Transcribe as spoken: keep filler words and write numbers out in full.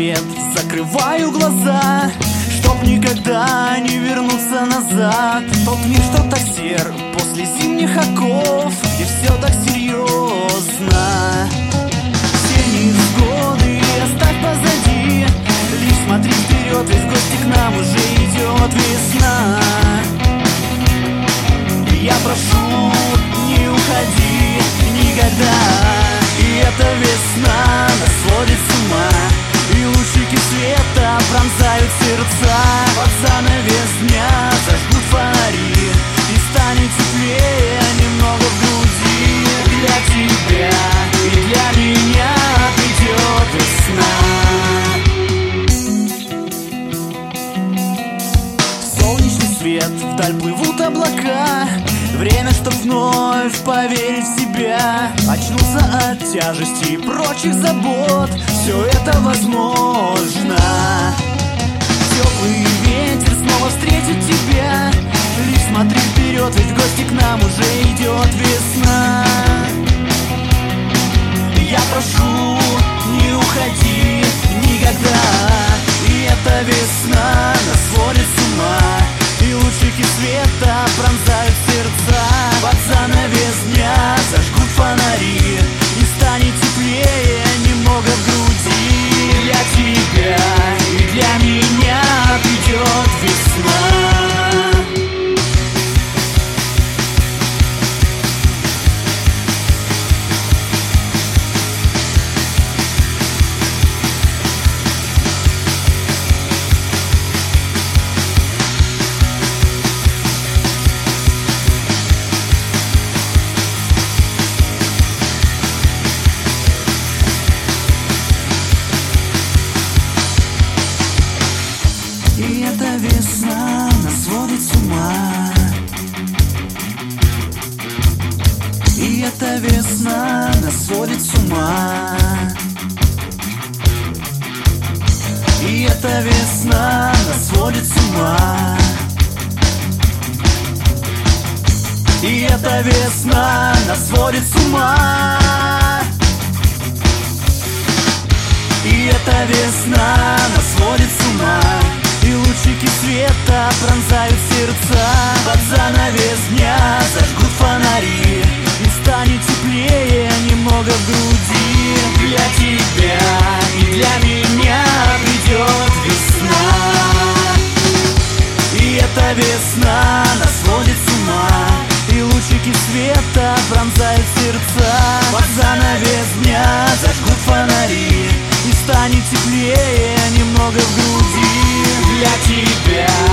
свет, закрываю глаза, чтоб никогда не вернуться назад. Тот мир, что так сер после зимних оков, где все так серьезно. Все невзгоды оставь позади, лишь смотри вперед, весь в гости к нам уже идет весна. Я прошу, не уходи никогда. И эта весна нас сводит с ума, и лучики света пронзают сердца. Под занавес дня зажгут фонари, и станет теплее немного в груди. Для тебя и для меня придет весна. Солнечный свет, вдаль плывут облака, время, чтоб вновь поверить в себя, очнуться от тяжести и прочих забот. Все это возможно. Теплый ветер снова встретит тебя, лишь смотри вперед, ведь в гости к нам уже идет весна. Я прошу, не уходи никогда. И эта весна нас сводит с ума, и лучики света пронзают сердца. Под занавес дня зажгут фонари, и станет теплее немного в груди. Для тебя и для меня придет весна. И эта весна нас сводит с ума, и эта весна нас сводит с ума, и эта весна нас сводит с ума, и эта весна нас сводит с ума, и эта весна нас сводит с ума. И лучики света пронзают сердца. Под занавес дня зажгут фонари, и станет теплее немного в груди. Для тебя и для меня придет весна. И эта весна нас сводит с ума, и лучики света пронзают сердца. Под занавес дня зажгут фонари, и станет теплее немного в груди. Для тебя